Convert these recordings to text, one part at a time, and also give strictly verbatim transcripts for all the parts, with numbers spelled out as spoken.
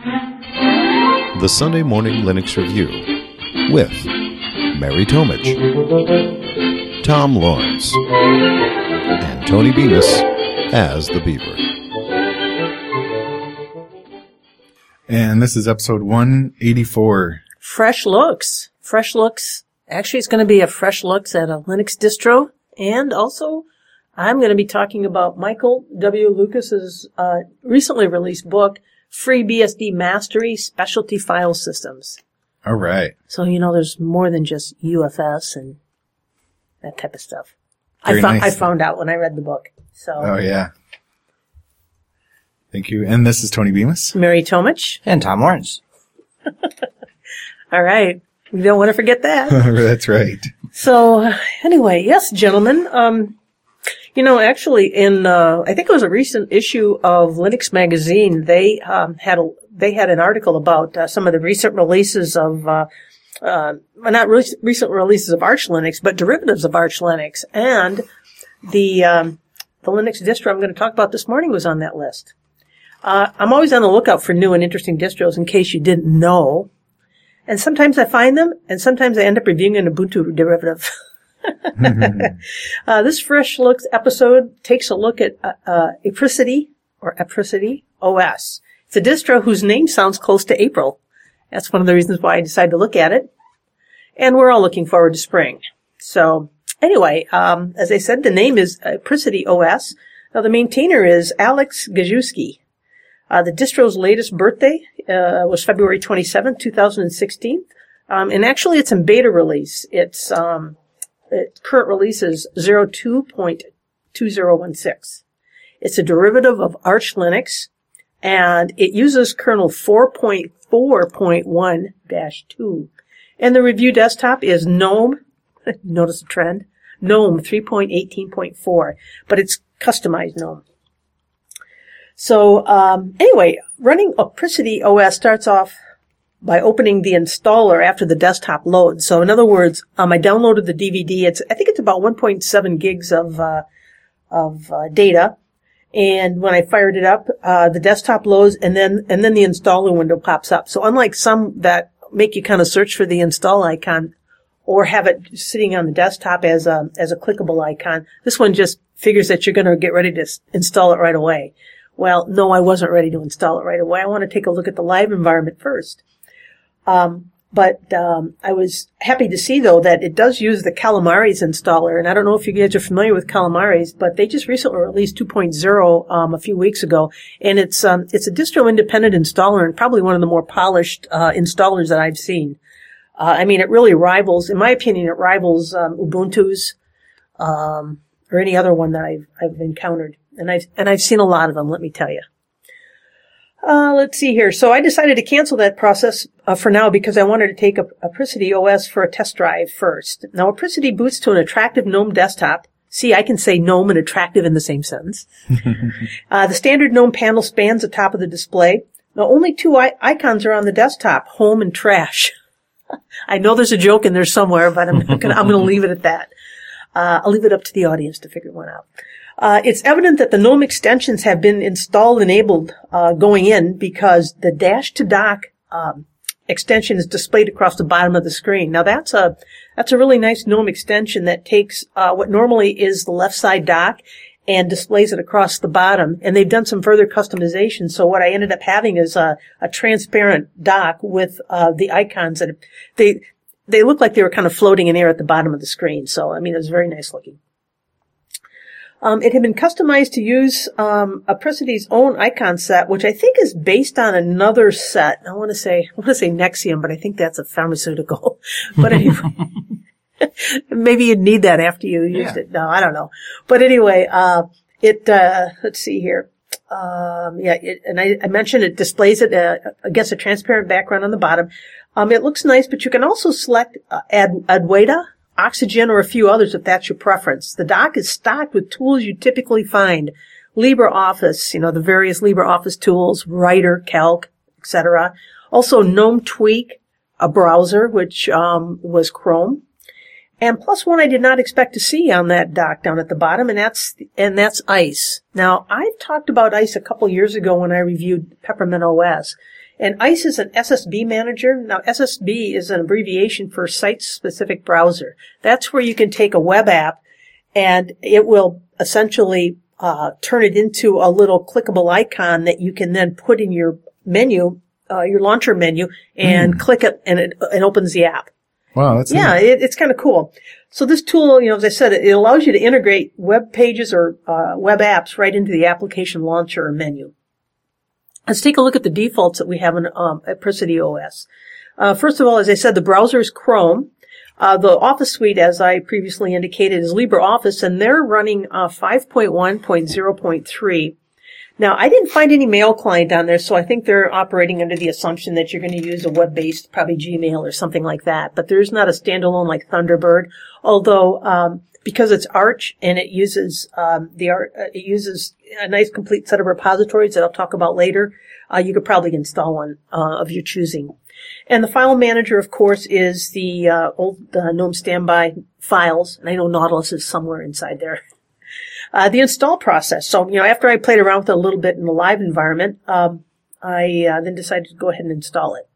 The Sunday Morning Linux Review with Mary Tomich, Tom Lawrence, and Tony Bemis as the Beaver. And this is episode one eighty-four. Fresh looks. Fresh looks. Actually, it's going to be a fresh looks at a Linux distro. And also, I'm going to be talking about Michael W. Lucas's uh, recently released book, FreeBSD Mastery Specialty File Systems. All right. So, you know, there's more than just U F S and that type of stuff. Very I found, nice. I found out when I read the book. So. Oh, yeah. Thank you. And this is Tony Bemis. Mary Tomich. And Tom Lawrence. All right. We don't want to forget that. That's right. So, anyway, yes, gentlemen. Um, you know, actually, in uh, I think it was a recent issue of Linux Magazine, they um, had a they had an article about uh, some of the recent releases of, uh, uh, well, not re- recent releases of Arch Linux, but derivatives of Arch Linux, and the um, the Linux distro I'm going to talk about this morning was on that list. Uh, I'm always on the lookout for new and interesting distros, in case you didn't know. And sometimes I find them, and sometimes I end up reviewing an Ubuntu derivative. uh, this Fresh Looks episode takes a look at uh, uh, Apricity, or Apricity O S. It's a distro whose name sounds close to April. That's one of the reasons why I decided to look at it. And we're all looking forward to spring. So, anyway, um, as I said, the name is Apricity O S. Now, the maintainer is Alex Gajewski. Uh, the distro's latest birthday uh, was February twenty-seventh, twenty sixteen. Um, and actually, it's in beta release. It's um, it, current release is zero two point two zero one six. It's a derivative of Arch Linux, and it uses kernel four point four point one dash two. And the review desktop is GNOME. Notice the trend. GNOME three point eighteen point four, but it's customized GNOME. So, um, anyway, running Apricity O S starts off by opening the installer after the desktop loads. So, in other words, um, I downloaded the D V D. It's, I think it's about one point seven gigs of, uh, of, uh, data. And when I fired it up, uh, the desktop loads and then, and then the installer window pops up. So, unlike some that make you kind of search for the install icon or have it sitting on the desktop as a, as a clickable icon, this one just figures that you're going to get ready to s- install it right away. Well, no, I wasn't ready to install it right away. I want to take a look at the live environment first. Um, but um, I was happy to see, though, that it does use the Calamares installer. And I don't know if you guys are familiar with Calamares, but they just recently released two point oh um, a few weeks ago. And it's um, it's a distro-independent installer and probably one of the more polished uh, installers that I've seen. Uh, I mean, it really rivals, in my opinion, it rivals um, Ubuntu's um, or any other one that I've, I've encountered. And I've, and I've seen a lot of them, let me tell you. Uh, let's see here. So I decided to cancel that process uh, for now because I wanted to take Apricity O S for a test drive first. Now, Apricity boots to an attractive GNOME desktop. See, I can say GNOME and attractive in the same sentence. uh, the standard GNOME panel spans the top of the display. Now, only two I- icons are on the desktop, home and trash. I know there's a joke in there somewhere, but I'm not gonna, I'm gonna leave it at that. Uh, I'll leave it up to the audience to figure one out. Uh, it's evident that the GNOME extensions have been installed enabled uh, going in because the dash to dock um, extension is displayed across the bottom of the screen. Now that's a that's a really nice GNOME extension that takes uh, what normally is the left side dock and displays it across the bottom. And they've done some further customization. So what I ended up having is a, a transparent dock with uh, the icons that they they look like they were kind of floating in air at the bottom of the screen. So I mean, it was very nice looking. Um, it had been customized to use um, Apricity's own icon set, which I think is based on another set. I want to say, I want to say Nexium, but I think that's a pharmaceutical. But anyway, maybe you'd need that after you used yeah. it. No, I don't know. But anyway, uh, it. Uh, let's see here. Um, yeah, it, and I, I mentioned it displays it uh, against a transparent background on the bottom. Um, it looks nice, but you can also select uh, Ad, Adwaita, Oxygen, or a few others if that's your preference. The dock is stocked with tools you typically find. LibreOffice, you know, the various LibreOffice tools, Writer, Calc, et cetera. Also GNOME Tweak, a browser, which um was Chrome. And plus one I did not expect to see on that dock down at the bottom, and that's and that's ICE. Now, I've talked about ICE a couple years ago when I reviewed Peppermint O S. And ICE is an S S B manager. Now, S S B is an abbreviation for Site-Specific Browser. That's where you can take a web app, and it will essentially uh turn it into a little clickable icon that you can then put in your menu, uh your launcher menu, and mm. click it, and it, it opens the app. Wow, that's yeah, it, it's kind of cool. So this tool, you know, as I said, it, it allows you to integrate web pages or uh, web apps right into the application launcher or menu. Let's take a look at the defaults that we have in um, Apricity O S. Uh, first of all, as I said, the browser is Chrome. Uh, the Office suite, as I previously indicated, is LibreOffice, and they're running uh, five point one point zero point three. Now, I didn't find any mail client on there, so I think they're operating under the assumption that you're going to use a web-based, probably Gmail or something like that. But there's not a standalone like Thunderbird, although um, because it's Arch and it uses um, the Arch, uh, it uses a nice complete set of repositories that I'll talk about later. Uh, you could probably install one uh, of your choosing. And the file manager, of course, is the uh, old uh, GNOME Standby files, and I know Nautilus is somewhere inside there. Uh, the install process. So, you know, after I played around with it a little bit in the live environment, um, I uh, then decided to go ahead and install it.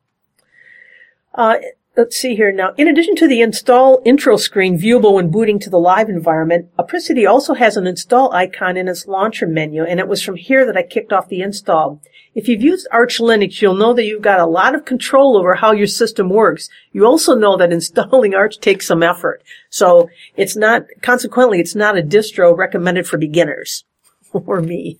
Uh, let's see here. Now, in addition to the install intro screen viewable when booting to the live environment, Apricity also has an install icon in its launcher menu, and it was from here that I kicked off the install. If you've used Arch Linux, you'll know that you've got a lot of control over how your system works. You also know that installing Arch takes some effort. So it's not, consequently, it's not a distro recommended for beginners. Or me.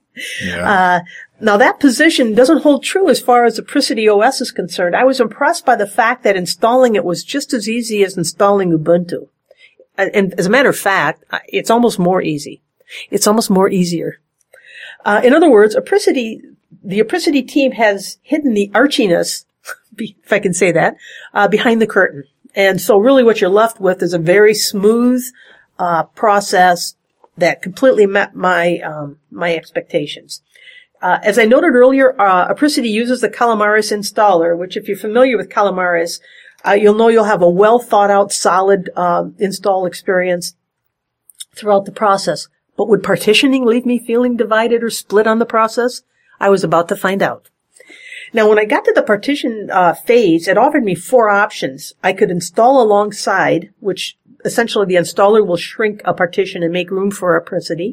Yeah. Uh, now that position doesn't hold true as far as Apricity O S is concerned. I was impressed by the fact that installing it was just as easy as installing Ubuntu. And as a matter of fact, it's almost more easy. It's almost more easier. Uh, in other words, Apricity, the Apricity team has hidden the archiness, if I can say that, uh, behind the curtain. And so really what you're left with is a very smooth, uh, process that completely met my, um, my expectations. Uh, as I noted earlier, uh, Apricity uses the Calamares installer, which if you're familiar with Calamares, uh, you'll know you'll have a well thought out, solid, um, install experience throughout the process. But would partitioning leave me feeling divided or split on the process? I was about to find out. Now, when I got to the partition uh, phase, it offered me four options. I could install alongside, which essentially the installer will shrink a partition and make room for Apricity.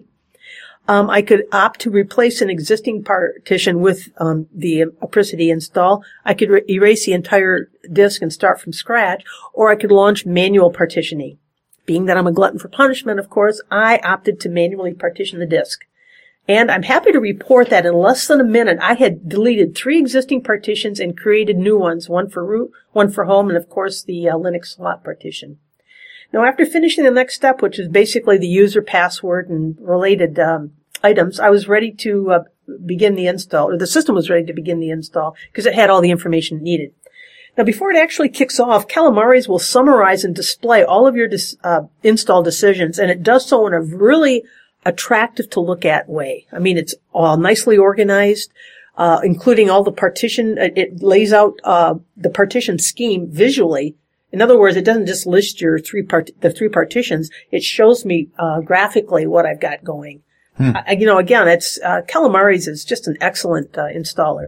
Um, I could opt to replace an existing partition with um, the Apricity install. I could re- erase the entire disk and start from scratch, or I could launch manual partitioning. Being that I'm a glutton for punishment, of course, I opted to manually partition the disk. And I'm happy to report that in less than a minute, I had deleted three existing partitions and created new ones, one for root, one for home, and of course the uh, Linux slot partition. Now, after finishing the next step, which is basically the user password and related um, items, I was ready to uh, begin the install, or the system was ready to begin the install because it had all the information needed. Now, before it actually kicks off, Calamares will summarize and display all of your dis- uh, install decisions, and it does so in a really attractive to look at way. I mean, it's all nicely organized, uh, including all the partition. It lays out uh, the partition scheme visually. In other words, it doesn't just list your three part the three partitions. It shows me uh, graphically what I've got going. Hmm. I, you know, again, it's uh, Calamares is just an excellent uh, installer.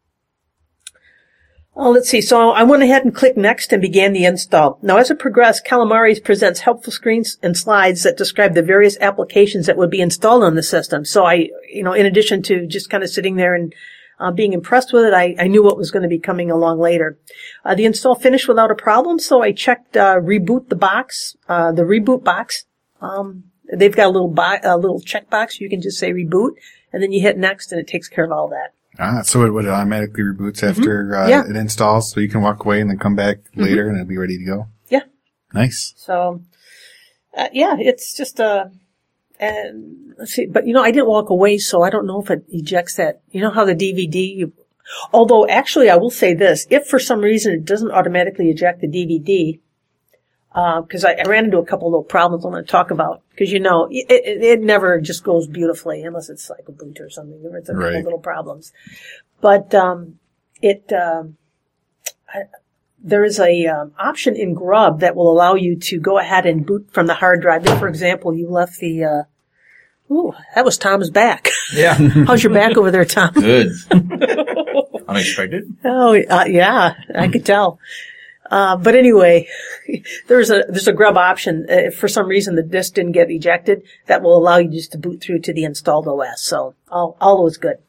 Oh, let's see. So I went ahead and clicked next and began the install. Now, as it progressed, Calamares presents helpful screens and slides that describe the various applications that would be installed on the system. So I, you know, in addition to just kind of sitting there and uh, being impressed with it, I, I knew what was going to be coming along later. Uh, the install finished without a problem, so I checked uh, reboot the box, uh, the reboot box. Um, they've got a little bo- a little checkbox. You can just say reboot, and then you hit next, and it takes care of all that. Ah, so it would automatically reboots after mm-hmm. uh, yeah. it installs, so you can walk away and then come back mm-hmm. later and it'll be ready to go. Yeah. Nice. So, uh, yeah, it's just uh and let's see, but you know, I didn't walk away, so I don't know if it ejects that. You know how the D V D, you, although actually I will say this, if for some reason it doesn't automatically eject the D V D, because uh, I, I ran into a couple of little problems I'm going to talk about, because you know, it, it, it never just goes beautifully unless it's like a boot or something. There was a couple right. little problems. But, um, it, um, I, there is a um, option in Grub that will allow you to go ahead and boot from the hard drive. If, for example, you left the, uh, ooh, that was Tom's back. Yeah. How's your back over there, Tom? Good. Unexpected? Oh, uh, yeah, I could tell. Uh, but anyway, there's a, there's a Grub option. Uh, if for some reason the disk didn't get ejected, that will allow you just to boot through to the installed O S. So all, all was good.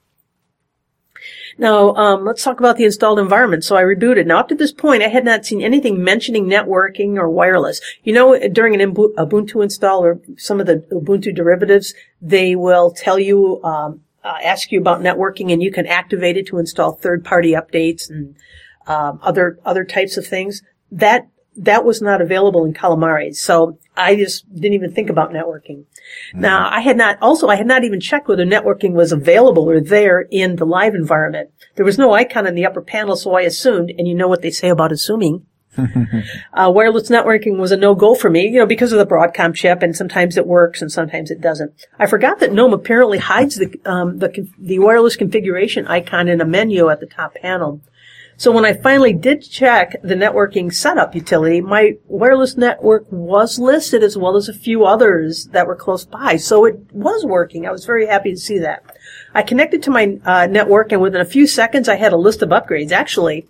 Now, um, let's talk about the installed environment. So I rebooted. Now, up to this point, I had not seen anything mentioning networking or wireless. You know, during an Ubuntu install or some of the Ubuntu derivatives, they will tell you, um, uh, ask you about networking, and you can activate it to install third-party updates and um, other other types of things. That that was not available in Calamares, so I just didn't even think about networking. Mm-hmm. Now, I had not, also, I had not even checked whether networking was available or there in the live environment. There was no icon in the upper panel, so I assumed, and you know what they say about assuming. uh, wireless networking was a no-go for me, you know, because of the Broadcom chip, and sometimes it works and sometimes it doesn't. I forgot that GNOME apparently hides the, um, the, the wireless configuration icon in a menu at the top panel. So when I finally did check the networking setup utility, my wireless network was listed as well as a few others that were close by. So it was working. I was very happy to see that. I connected to my uh, network, and within a few seconds, I had a list of upgrades. Actually,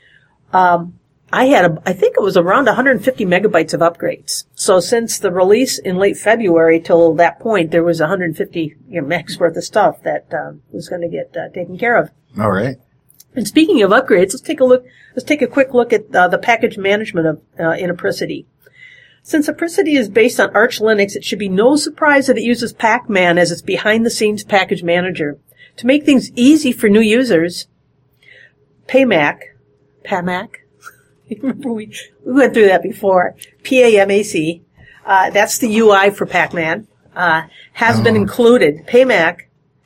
um, I had, a, I think it was around one hundred fifty megabytes of upgrades. So since the release in late February till that point, there was one hundred fifty you know, megs worth of stuff that uh, was going to get uh, taken care of. All right. And speaking of upgrades, let's take a look. Let's take a quick look at uh, the package management of uh, in Apricity. Since Apricity is based on Arch Linux, it should be no surprise that it uses Pacman as its behind-the-scenes package manager. To make things easy for new users, Pamac, Pamac, remember we, we went through that before, P A M A C, uh, that's the U I for Pacman, uh, has oh. been included. Pamac,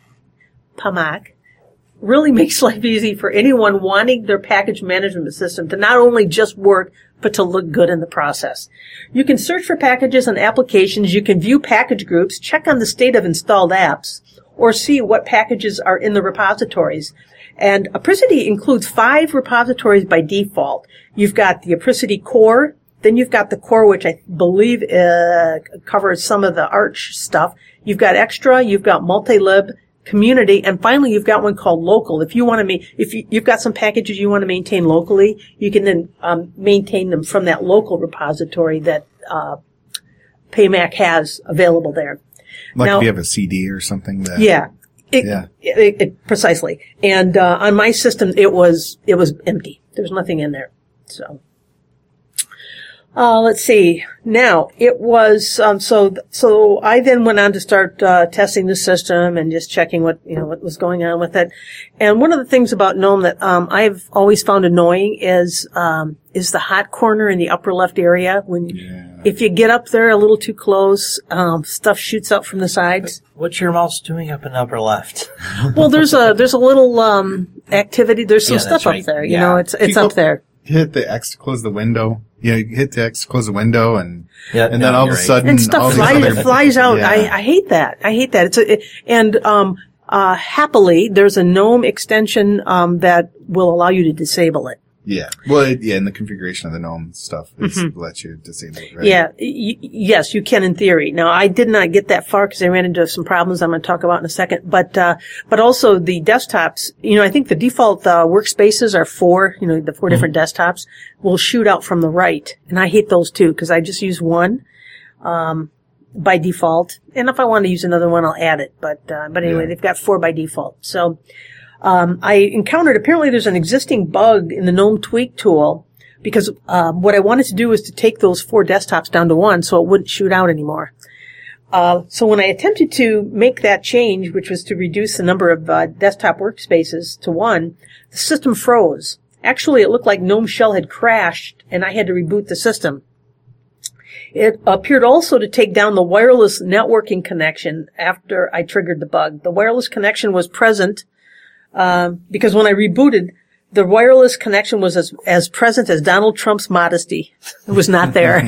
Pamac, really makes life easy for anyone wanting their package management system to not only just work, but to look good in the process. You can search for packages and applications, you can view package groups, check on the state of installed apps, or see what packages are in the repositories. And Apricity includes five repositories by default. You've got the Apricity core, then you've got the core, which I believe uh, covers some of the Arch stuff. You've got extra, you've got multi-lib, community, and finally you've got one called local. If you want to ma- if you, you've got some packages you want to maintain locally, you can then um, maintain them from that local repository that uh, Pamac has available there. Like now, if you have a C D or something that yeah. It, yeah. It, it, it, precisely. And uh, on my system it was it was empty. There was nothing in there. So Uh, let's see. Now, it was, um, so, so I then went on to start, uh, testing the system and just checking what, you know, what was going on with it. And one of the things about GNOME that, um, I've always found annoying is, um, is the hot corner in the upper left area. When, yeah. if you get up there a little too close, um, stuff shoots up from the sides. What's your mouse doing up in the upper left? Well, there's a, there's a little, um, activity. There's some yeah, stuff right. up there. You yeah. know, it's, it's People- up there. Hit the X to close the window. Yeah, you hit the X to close the window, and yeah, and no, then all of a right. sudden, And stuff all these flies, other- flies out. Yeah. I, I hate that. I hate that. It's a, it, and, um, uh, happily, there's a GNOME extension, um, that will allow you to disable it. Yeah. Well, it, yeah, in the configuration of the GNOME stuff, it Mm-hmm. lets you disable it, right? Yeah. Y- yes, you can in theory. Now, I did not get that far because I ran into some problems I'm going to talk about in a second. But, uh, but also the desktops, you know, I think the default, uh, workspaces are four, you know, the four mm-hmm. different desktops will shoot out from the right. And I hate those too because I just use one, um, by default. And if I want to use another one, I'll add it. But, uh, but anyway, yeah. they've got four by default. So, Um, I encountered, apparently there's an existing bug in the GNOME Tweak tool because, um, what I wanted to do was to take those four desktops down to one so it wouldn't shoot out anymore. Uh, so when I attempted to make that change, which was to reduce the number of, uh, desktop workspaces to one, the system froze. Actually, it looked like GNOME Shell had crashed and I had to reboot the system. It appeared also to take down the wireless networking connection after I triggered the bug. The wireless connection was present, Um, because when I rebooted, the wireless connection was as, as present as Donald Trump's modesty. It was not there.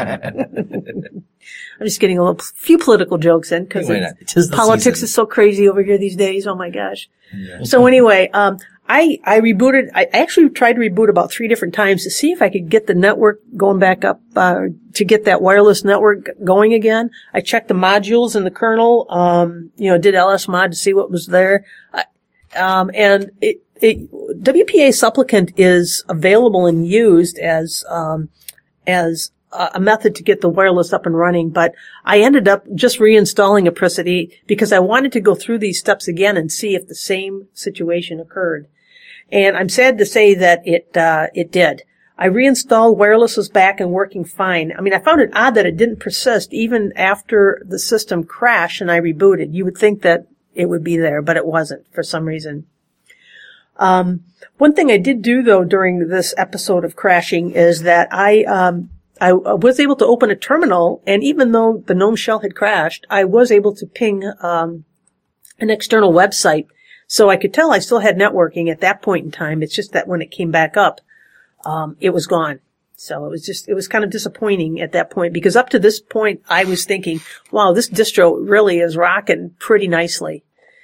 I'm just getting a little, few political jokes in because politics season. is so crazy over here these days. Oh my gosh. Yeah. So anyway, um, I, I rebooted, I actually tried to reboot about three different times to see if I could get the network going back up, uh, to get that wireless network going again. I checked the modules in the kernel, um, you know, did lsmod to see what was there. I, um, and it, it, W P A supplicant is available and used as, um, as a method to get the wireless up and running, but I ended up just reinstalling Apricity because I wanted to go through these steps again and see if the same situation occurred. And I'm sad to say that it, uh, it did. I reinstalled, wireless was back and working fine. I mean, I found it odd that it didn't persist even after the system crashed and I rebooted. You would think that it would be there, but it wasn't for some reason. Um, one thing I did do though during this episode of crashing is that I, um, I was able to open a terminal, and even though the GNOME shell had crashed, I was able to ping, um, an external website. So I could tell I still had networking at that point in time. It's just that when it came back up, um, it was gone. So it was just, it was kind of disappointing at that point because up to this point I was thinking, wow, this distro really is rocking pretty nicely.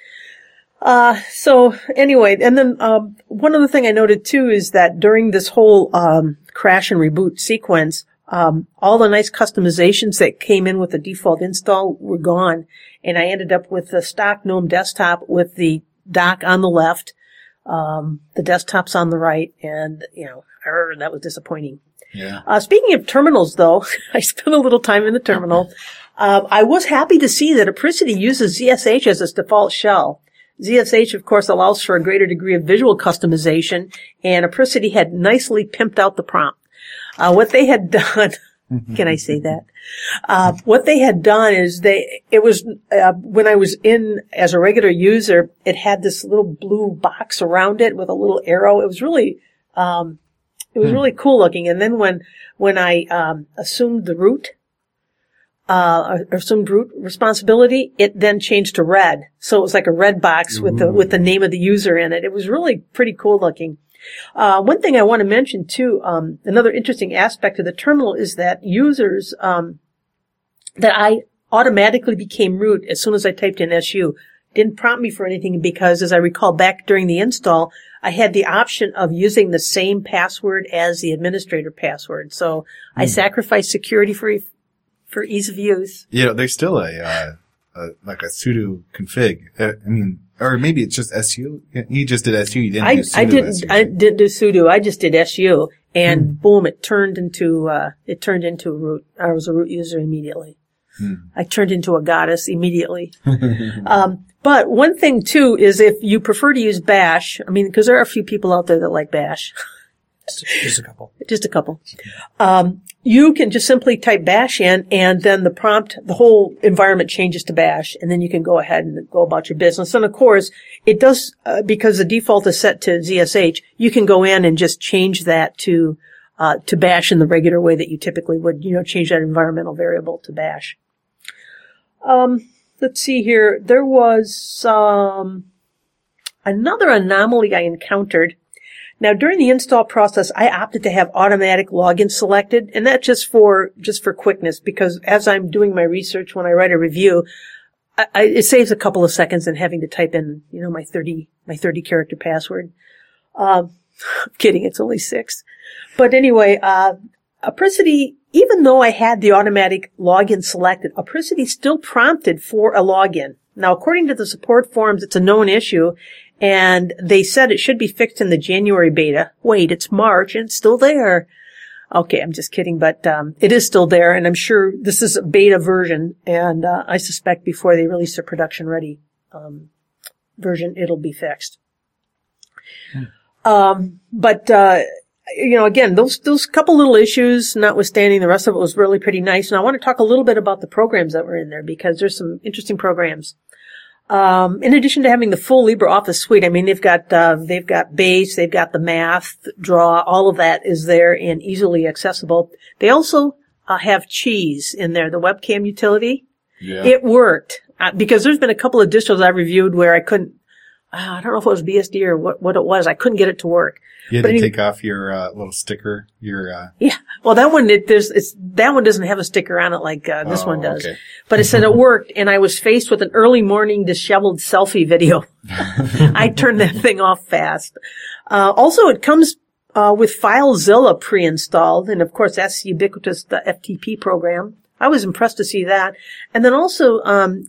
Uh, so anyway, and then, um, one other thing I noted too is that during this whole, um, crash and reboot sequence, um, all the nice customizations that came in with the default install were gone. And I ended up with the stock GNOME desktop with the dock on the left, um, the desktop's on the right, and, you know, er, that was disappointing. Yeah. Uh, speaking of terminals though, I spent a little time in the terminal. Uh, I was happy to see that Apricity uses Z S H as its default shell. Z S H, of course, allows for a greater degree of visual customization, and Apricity had nicely pimped out the prompt. Uh, what they had done, can I say that? Uh, what they had done is they, it was, uh, when I was in as a regular user, it had this little blue box around it with a little arrow. It was really, um, it was really cool looking. And then when, when I, um, assumed the root, uh, assumed root responsibility, it then changed to red. So it was like a red box with the, with the name of the user in it. It was really pretty cool looking. Uh, one thing I want to mention too, um, another interesting aspect of the terminal is that users, um, that I automatically became root as soon as I typed in S U. Didn't prompt me for anything because, as I recall back during the install, I had the option of using the same password as the administrator password. So mm. I sacrificed security for, for ease of use. Yeah, there's still a, uh, a like a sudo config. Uh, I mean, or maybe it's just S U. You just did S U. You didn't I, do sudo I didn't, S U. I didn't do sudo. I just did S U. And hmm. boom, it turned into, uh, it turned into a root. I was a root user immediately. Hmm. I turned into a goddess immediately. um, but one thing too is if you prefer to use Bash, I mean, because there are a few people out there that like Bash. Just a couple. Just a couple. Um, you can just simply type Bash in, and then the prompt, the whole environment changes to Bash, and then you can go ahead and go about your business. And of course, it does, uh, because the default is set to Z S H, you can go in and just change that to, uh, to Bash in the regular way that you typically would, you know, change that environmental variable to Bash. Um, let's see here. There was, um, another anomaly I encountered. Now, during the install process, I opted to have automatic login selected, and that's just for, just for quickness, because as I'm doing my research when I write a review, I, I, it saves a couple of seconds in having to type in, you know, my thirty, my thirty character password. Um, I'm kidding, it's only six. But anyway, uh, Apricity, even though I had the automatic login selected, Apricity still prompted for a login. Now, according to the support forums, it's a known issue, and they said it should be fixed in the January beta. Wait, it's March and it's still there. Okay, I'm just kidding, but um it is still there, and I'm sure this is a beta version, and uh, I suspect before they release their production-ready um version, it'll be fixed. Hmm. Um But, uh you know, again, those those couple little issues notwithstanding, the rest of it was really pretty nice. And I want to talk a little bit about the programs that were in there, because there's some interesting programs. Um, in addition to having the full LibreOffice suite, I mean, they've got, uh, they've got Base, they've got the Math, Draw, all of that is there and easily accessible. They also uh, have Cheese in there, the webcam utility. Yeah. It worked, uh, because there's been a couple of distros I've reviewed where I couldn't, I don't know if it was B S D or what, what it was. I couldn't get it to work. You had But to any- take off your uh, little sticker. Your uh, Yeah. Well, that one, it, there's, it's, that one doesn't have a sticker on it like uh, this oh, one does. Okay. But it said it worked, and I was faced with an early morning disheveled selfie video. I turned that thing off fast. Uh, also, it comes uh, with FileZilla pre-installed, and of course, that's the ubiquitous the F T P program. I was impressed to see that. And then also, um,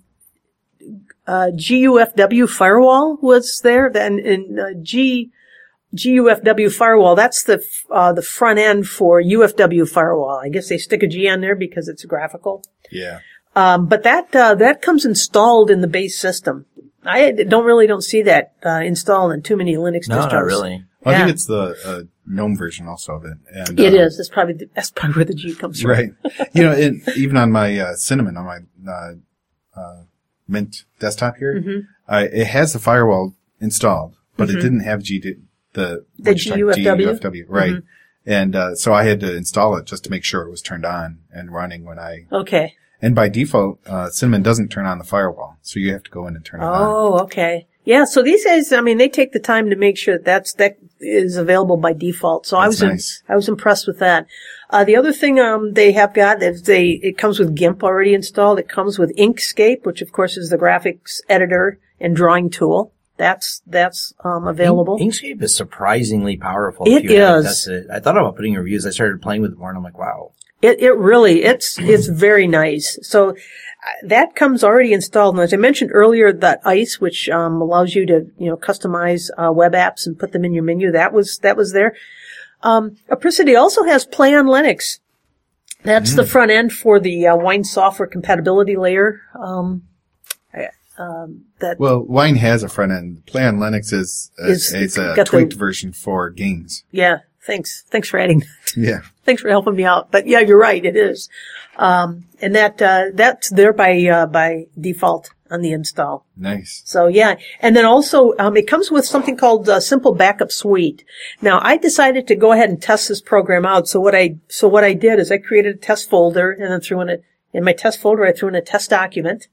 uh, G U F W Firewall was there, and, and uh, G, G U F W Firewall, that's the, uh, the front end for U F W Firewall. I guess they stick a G on there because it's graphical. Yeah. Um, but that, uh, that comes installed in the base system. I don't really don't see that, uh, installed in too many Linux No, distros. not really. Well, I Yeah. think it's the uh, GNOME version also of it. And, It uh, is. That's probably, the, that's probably where the G comes from. Right. You know, it, even on my uh, Cinnamon, on my uh, uh, Mint desktop here, Mm-hmm. uh, it has the firewall installed, but it didn't have G D, the, The what you're G U F W? talking- G U F W, right. Mhm. And uh, so I had to install it just to make sure it was turned on and running when I... Okay. And by default, uh, Cinnamon doesn't turn on the firewall, so you have to go in and turn it on. Oh, okay. Yeah, so these days, I mean, they take the time to make sure that that's, that is available by default. So I That's was, nice. in, I was impressed with that. Uh, the other thing, um, they have got is they, it comes with GIMP already installed. It comes with Inkscape, which of course is the graphics editor and drawing tool. That's, that's, um, available. Ink- Inkscape is surprisingly powerful. It if you have- is. That's it. I thought about putting reviews. I started playing with it more, and I'm like, wow. It, it really, it's, it's very nice. So uh, that comes already installed. And as I mentioned earlier, that ICE, which, um, allows you to, you know, customize, uh, web apps and put them in your menu, that was, that was there. Um, Apricity also has Play on Linux. That's the front end for the, uh, Wine software compatibility layer. Um, I- um, that, Well, Wine has a front end. Play on Linux is, uh, Is- it's a got the- tweaked version for games. yeah, thanks. Thanks for adding that. Yeah. Thanks for helping me out. But yeah, you're right. It is. Um, and that, uh, that's there by, uh, by default on the install. Nice. So yeah. And then also, um, it comes with something called uh, Simple Backup Suite. Now I decided to go ahead and test this program out. So what I, so what I did is I created a test folder and then threw in a, in my test folder, I threw in a test document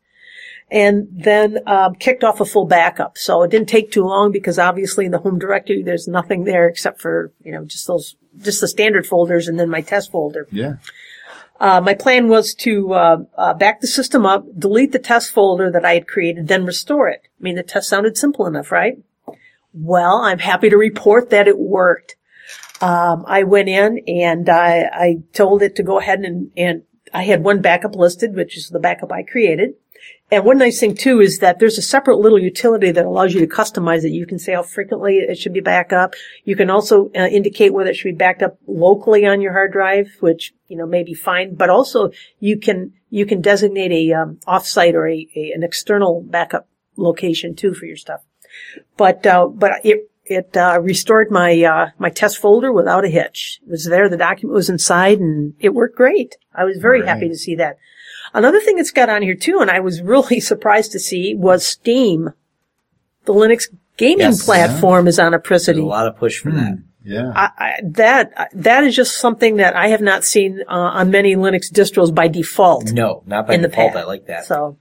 and then, um, kicked off a full backup. So it didn't take too long because obviously in the home directory, there's nothing there except for, you know, just those, just the standard folders and then my test folder. Yeah. Uh, my plan was to uh, uh, back the system up, delete the test folder that I had created, then restore it. I mean, the test sounded simple enough, right? Well, I'm happy to report that it worked. Um, I went in and I, I told it to go ahead and, and I had one backup listed, which is the backup I created. And one nice thing too is that there's a separate little utility that allows you to customize it. You can say how frequently it should be backed up. You can also uh, indicate whether it should be backed up locally on your hard drive, which, you know, may be fine. But also you can, you can designate a, um, offsite or a, a, an external backup location too for your stuff. But, uh, but it, it, uh, restored my, uh, my test folder without a hitch. It was there. The document was inside and it worked great. I was very Right. happy to see that. Another thing it's got on here too, and I was really surprised to see, was Steam. The Linux gaming Yes. platform is on There's Apricity. a lot of push for that. Yeah. I, I, that that is just something that I have not seen uh, on many Linux distros by default. No, not by in the default. past. I like that. So,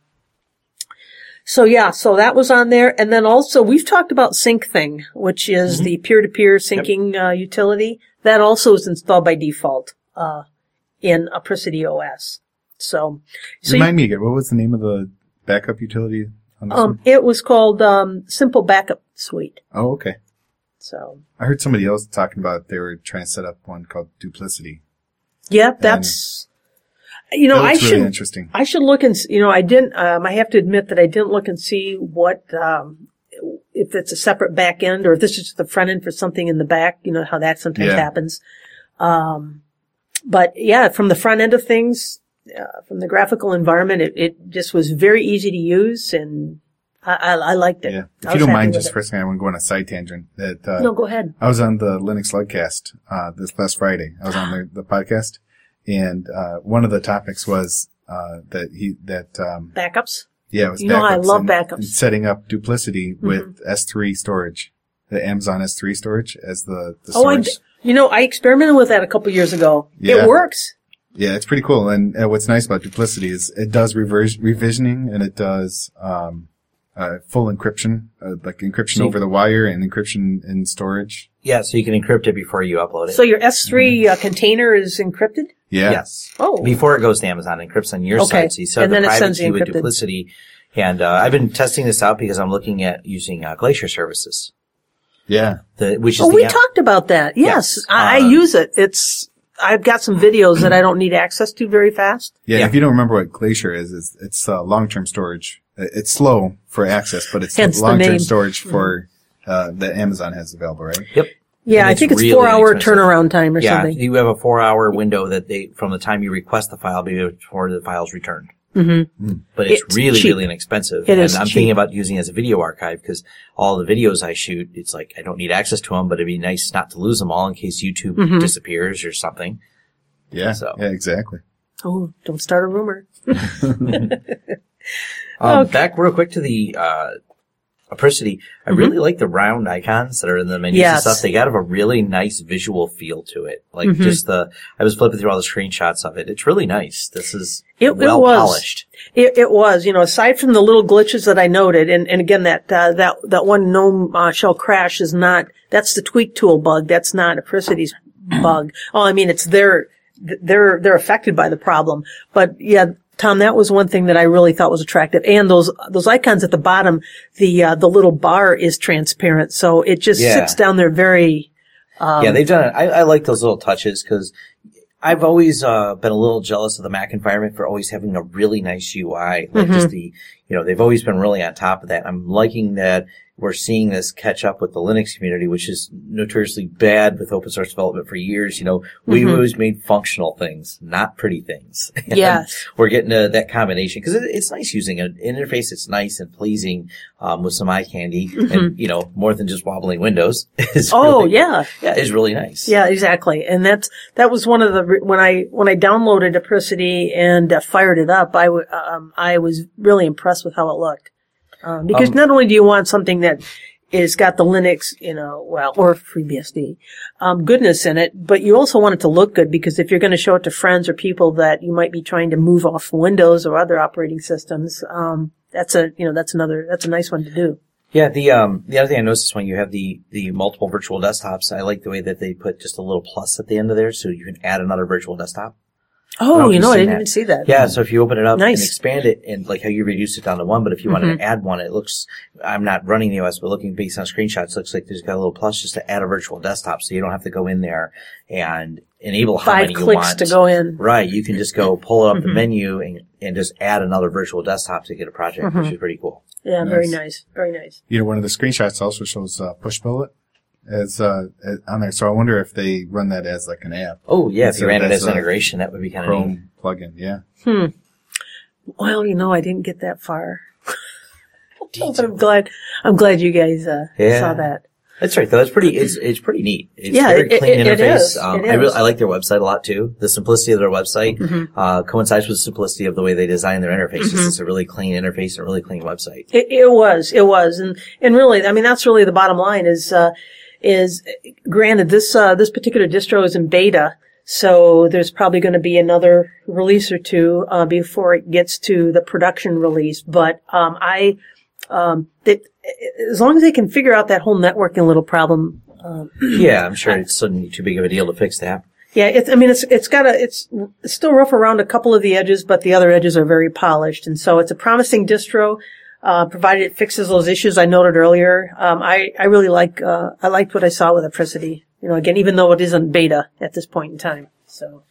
so yeah, so that was on there, and then also we've talked about SyncThing, which is Mm-hmm. the peer-to-peer syncing uh, utility. That also is installed by default uh, in Apricity O S. So, so you- Remind me again, what was the name of the backup utility on this um, one? it was called um, Simple Backup Suite. Oh, okay. So, I heard somebody else talking about they were trying to set up one called Duplicity. yeah, that's you know That I looks should really interesting. I should look and s- you know I didn't um, I have to admit that I didn't look and see what um, if it's a separate back end or if this is just the front end for something in the back. You know how that sometimes Yeah. happens. Um, but yeah, from the front end of things, uh, from the graphical environment, it, it just was very easy to use and I, I, I liked it. Yeah. If I you was don't happy mind, with just it. for a second, I want to go on a side tangent. That uh, No, go ahead. I was on the Linux Lugcast uh, this last Friday. I was on the, the podcast, and uh, one of the topics was uh, that he that um, Backups. yeah, it was You know, I backups love and, backups. Mm-hmm. and setting up Duplicity with S three storage, the Amazon S three storage as the, the Oh, I, storage. d- you know, I experimented with that a couple years ago. Yeah. It works. Yeah, it's pretty cool. And uh, what's nice about Duplicity is it does reverse revisioning and it does um, uh, full encryption, uh, like encryption See- over the wire and encryption in storage. Yeah, so you can encrypt it before you upload it. So your S three uh, container is encrypted? Yeah. Yes. Oh. Before it goes to Amazon, it encrypts on your Okay. side. So you set And the then it private sends the key with encrypted. duplicity. And uh, I've been testing this out because I'm looking at using uh, Glacier services, Yeah. the, which is Oh, the we app- talked about that. Yes. Yes. I, I Uh, use it. It's, I've got some videos that I don't need access to very fast. Yeah. Yeah. If you don't remember what Glacier is, it's, it's uh, long-term storage. Uh, It's slow for access, but it's Hence the long-term name. storage for uh, that Amazon has available, right? Yep. Yeah, And I it's think it's really four hour inexpensive. turnaround time or Yeah, something. you have a four-hour window that they from the time you request the file before the file's returned. Mm-hmm. But it's, It's really, cheap. really inexpensive. It and is I'm cheap. thinking about using it as a video archive because all the videos I shoot, it's like I don't need access to them, but it'd be nice not to lose them all in case YouTube Mm-hmm. disappears or something. Yeah. So- Yeah, exactly. Oh, don't start a rumor. Um, Okay. Back real quick to the uh, Apricity. I really like the round icons that are in the menus and Mm-hmm. Yes. stuff. They got a really nice visual feel to it. Like Mhm. just the, I was flipping through all the screenshots of it. It's really nice. This is It- it well was. polished. It, it was, you know, aside from the little glitches that I noted, and, and again, that, uh, that, that one gnome, uh, shell crash is not, that's the tweak tool bug. That's not Apricity's bug. Oh, I mean, it's their, they're, they're affected by the problem. But yeah, Tom, that was one thing that I really thought was attractive. And those, those icons at the bottom, the, uh, the little bar is transparent. So it just Yeah. sits down there very, um, yeah, they've done it. I, I like those little touches because I've always uh, been a little jealous of the Mac environment for always having a really nice U I. Like Mm-hmm. just the, you know, they've always been really on top of that. I'm liking that we're seeing this catch up with the Linux community, which is notoriously bad with open source development for years. You know, we Mhm. always made functional things, not pretty things. And Yes. we're getting to that combination because it, it's nice using an interface that's nice and pleasing um, with some eye candy and, you know, more than just wobbling windows. Is Mm-hmm. oh, really, yeah. Yeah, it's really nice. Yeah, exactly. And that's, that was one of the, re- when I, when I downloaded Apricity and uh, fired it up, I, w- um, I was really impressed with how it looked. Um, because Um, not only do you want something that is got the Linux, you know, well, or FreeBSD, um, goodness in it, but you also want it to look good because if you're going to show it to friends or people that you might be trying to move off Windows or other operating systems, um, that's a, you know, that's another, that's a nice one to do. Yeah, the um the other thing I noticed is when you have the the multiple virtual desktops, I like the way that they put just a little plus at the end of there, so you can add another virtual desktop. I don't know Oh, if you you've know, I seen didn't that. even see that. Yeah, so if you open it up Nice. and expand it, and like how you reduced it down to one, but if you wanted to add one, it looks. I'm not running the O S, but looking based on screenshots, it looks like there's got a little plus just to add a virtual desktop, so you don't have to go in there and enable how Five many you clicks want to go in. Right, you can just go pull it up the Mhm. menu and and just add another virtual desktop to get a project, Mhm. which is pretty cool. Yeah, very Nice. nice. Very nice. You know, one of the screenshots also shows uh, Pushbullet as uh, as- on there. So I wonder if they run that as like an app, Oh yeah, if So you ran it that's as a integration, that would be kind of neat. Chrome plugin. Yeah. Hmm. Well, you know, I didn't get that far. But I'm glad, I'm glad you guys, uh, Yeah. saw that. That's right, though. It's pretty. It's it's pretty neat. It's Yeah, very it- clean it- it interface. is. Um, It I really is. I like their website a lot too. The simplicity of their website Mhm. uh, coincides with the simplicity of the way they design their interfaces. Mhm. It's a really clean interface, and a really clean website. It, it was, it was. And, and really, I mean, that's really the bottom line is, uh, is granted this, uh, this particular distro is in beta. So there's probably going to be another release or two, uh, before it gets to the production release. But, um, I, um, that, as long as they can figure out that whole networking little problem, um, Yeah, I'm sure it's not too big of a deal to fix that. yeah, it's, I mean, it's, it's got a, it's, it's still rough around a couple of the edges, but the other edges are very polished. And so it's a promising distro, uh, provided it fixes those issues I noted earlier. Um, I, I really like, uh, I liked what I saw with Apricity. You know, again, even though it isn't beta at this point in time. So,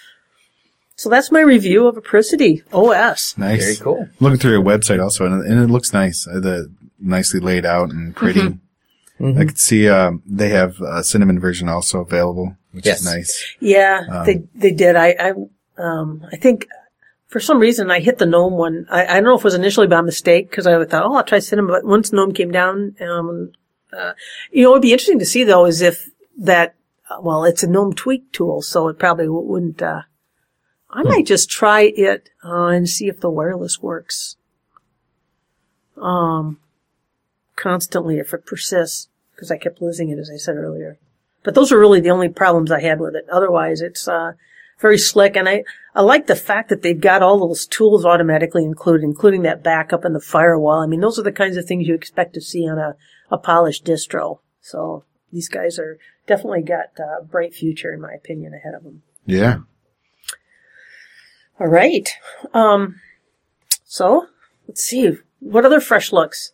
so that's my review of Apricity O S. Nice. Very cool. Looking through your website also, and, and it looks nice. Uh, the nicely laid out and pretty. Mm-hmm. I could see um, they have a cinnamon version also available, which Yes. is nice. Yeah, Um, they, they did. I, I, um, I think for some reason I hit the GNOME one. I, I don't know if it was initially by mistake because I thought, oh, I'll try cinnamon. But once GNOME came down, um, uh, you know, it would be interesting to see though is if that, uh, well, it's a GNOME tweak tool, so it probably w- wouldn't, uh, I might just try it, uh, and see if the wireless works. Um, constantly if it persists because I kept losing it as I said earlier. But those are really the only problems I had with it. Otherwise, it's, uh, very slick. And I, I like the fact that they've got all those tools automatically included, including that backup and the firewall. I mean, those are the kinds of things you expect to see on a, a polished distro. So these guys are definitely got a bright future, in my opinion, ahead of them. Yeah. All right. Um, so let's see. What other fresh looks?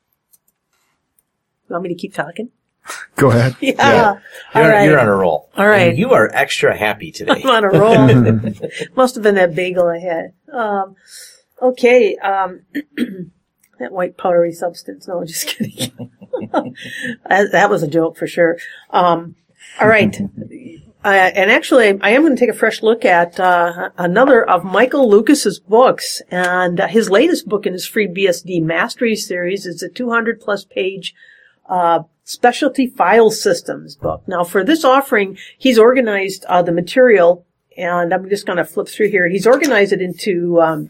You want me to keep talking? Go ahead. Yeah. Yeah. All You're, right. you're on a roll. All right. And you are extra happy today. I'm on a roll. Must have been that bagel I had. Um, okay. Um, that white powdery substance. No, just kidding. that, that was a joke for sure. Um, all right. Uh, and actually, I am going to take a fresh look at uh, another of Michael Lucas's books. And uh, his latest book in his FreeBSD Mastery series is a two hundred plus page uh specialty file systems book. Now, for this offering, he's organized uh, the material, and I'm just going to flip through here. He's organized it into um,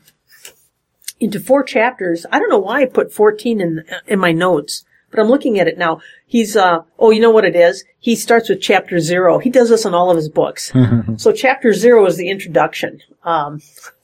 into four chapters. I don't know why I put fourteen in in my notes, but I'm looking at it now. He's uh oh, you know what it is? He starts with chapter zero. He does this in all of his books. So chapter zero is the introduction. Um,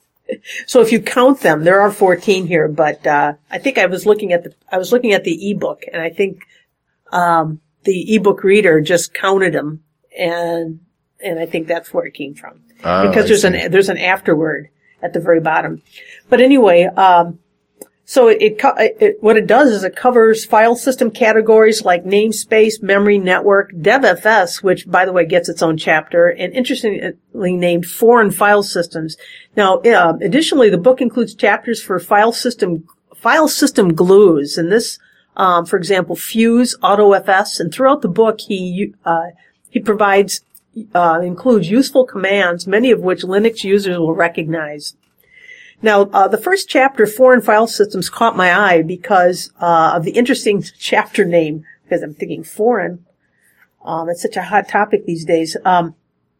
so if you count them, there are fourteen here, but uh I think I was looking at the I was looking at the ebook, and I think Um, the ebook reader just counted them, and and I think that's where it came from. Oh, because I there's see. an there's an afterword at the very bottom. But anyway, um, so it, it, co- it what it does is it covers file system categories like namespace, memory, network, DevFS, which by the way gets its own chapter, and interestingly named foreign file systems. Now, uh, additionally, the book includes chapters for file system file system glues, and this. Um, for example, Fuse, AutoFS, and throughout the book, he uh, he provides uh, includes useful commands, many of which Linux users will recognize. Now, uh, the first chapter, Foreign File Systems, caught my eye because uh, of the interesting chapter name. Because I'm thinking foreign, um, it's such a hot topic these days. Um,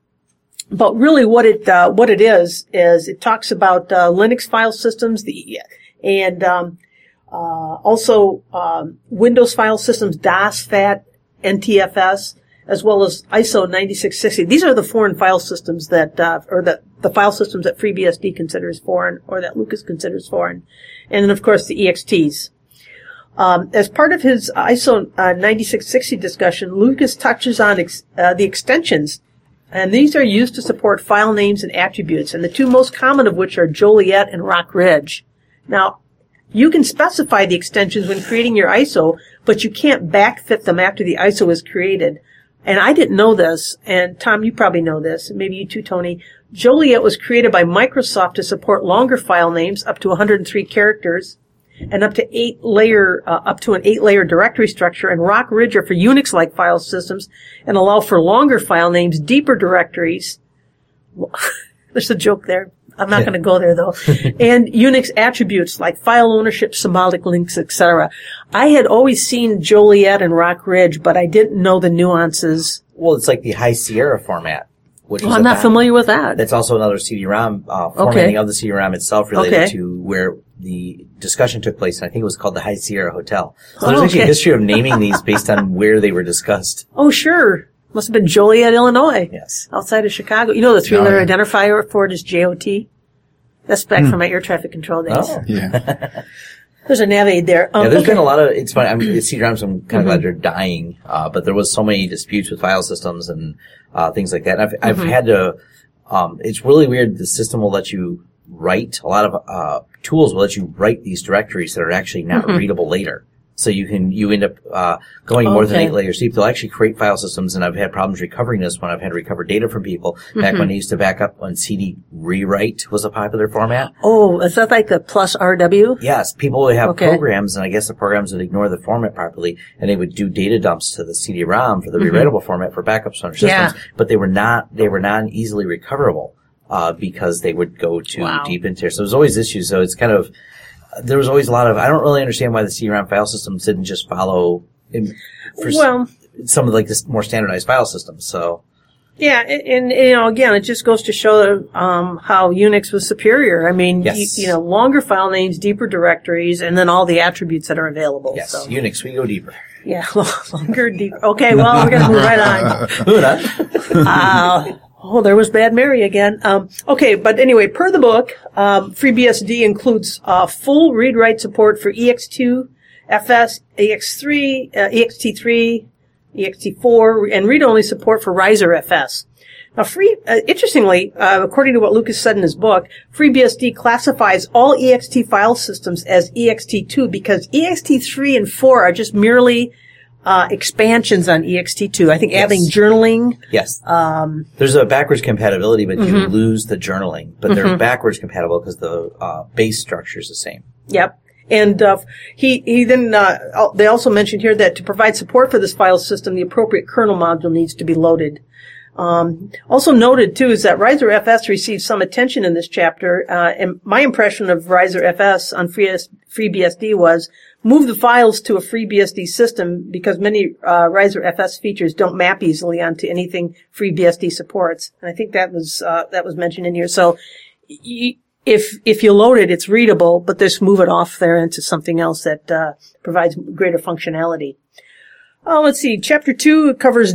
but really, what it uh, what it is is it talks about uh, Linux file systems, the and um, Uh, also, um, Windows file systems, DOS, FAT, N T F S, as well as I S O ninety-six sixty. These are the foreign file systems that, uh, or the, the file systems that FreeBSD considers foreign, or that Lucas considers foreign. And then, of course, the E X Ts. Um, as part of his I S O uh, ninety-six sixty discussion, Lucas touches on ex- uh, the extensions, and these are used to support file names and attributes, and the two most common of which are Joliet and Rock Ridge. Now, you can specify the extensions when creating your I S O, but you can't backfit them after the I S O is created. And I didn't know this, and Tom, you probably know this, maybe you too, Tony. Joliet was created by Microsoft to support longer file names, up to one hundred three characters, and up to eight layer, uh, up to an eight layer directory structure. And Rock Ridge are for Unix-like file systems and allow for longer file names, deeper directories. There's a joke there. I'm not going to go there, though. And Unix attributes like file ownership, symbolic links, et cetera. I had always seen Joliet and Rock Ridge, but I didn't know the nuances. Well, it's like the High Sierra format. Which Well, is I'm a not fa- familiar with that. That's also another C D ROM, uh, formatting of the C D ROM itself related Okay. to where the discussion took place, and I think it was called the High Sierra Hotel. So there's Oh, actually a okay. history of naming these based on where they were discussed. Oh, sure. Must have been Joliet, Illinois. Yes. Outside of Chicago. You know the three-letter Oh, yeah. identifier for it is J O T? That's back from my air traffic control days. Oh. Yeah. There's a nav aid there. Um, Yeah, there's okay. been a lot of, it's funny, I mean, C D ROMs, I'm kind of glad they're dying, uh, but there was so many disputes with file systems and, uh, things like that. And I've, I've had to, um, it's really weird, the system will let you write, a lot of, uh, tools will let you write these directories that are actually not readable later. So you can, you end up, uh, going more than Okay. eight layers deep. They'll actually create file systems, and I've had problems recovering this when I've had to recover data from people. Back when they used to back up when C D rewrite was a popular format. Oh, is that like the plus R W? Yes, people would have Okay. programs, and I guess the programs would ignore the format properly, and they would do data dumps to the C D ROM for the rewritable format for backups on their systems. Yeah. But they were not, they were not easily recoverable, uh, because they would go too Wow. deep into there. So there's always issues. So it's kind of, there was always a lot of, I don't really understand why the C D ROM file systems didn't just follow in, for s- Well, some of like this more standardized file systems. So yeah, and, and you know, again, it just goes to show um, how Unix was superior. I mean, Yes. you, you know, longer file names, deeper directories, and then all the attributes that are available. yes, So, Unix, we go deeper. yeah, longer, deeper. Okay, well, we're going to move right on. Moving on. Uh, Oh, there was Bad Mary again. Um, okay, but anyway, per the book, um, FreeBSD includes uh, full read-write support for E X two, F S, E X three, uh, E X T three, E X T four, and read-only support for Riser F S. Now, free, uh, interestingly, uh, according to what Lucas said in his book, FreeBSD classifies all E X T file systems as E X T two because E X T three and four are just merely uh, expansions on E X T two. I think Yes. adding journaling. Yes. Um, There's a backwards compatibility, but you Mm-hmm. lose the journaling. But they're backwards compatible because the uh, base structure is the same. Yep. And uh, he he then uh, al- they also mentioned here that to provide support for this file system, the appropriate kernel module needs to be loaded. Um, also noted too is that Riser F S received some attention in this chapter, uh, and my impression of Riser F S on Free FreeBSD was move the files to a FreeBSD system because many uh, Riser F S features don't map easily onto anything FreeBSD supports, and I think that was uh, that was mentioned in here. So. Y- If, if you load it, it's readable, but just move it off there into something else that, uh, provides greater functionality. Oh, let's see. Chapter two covers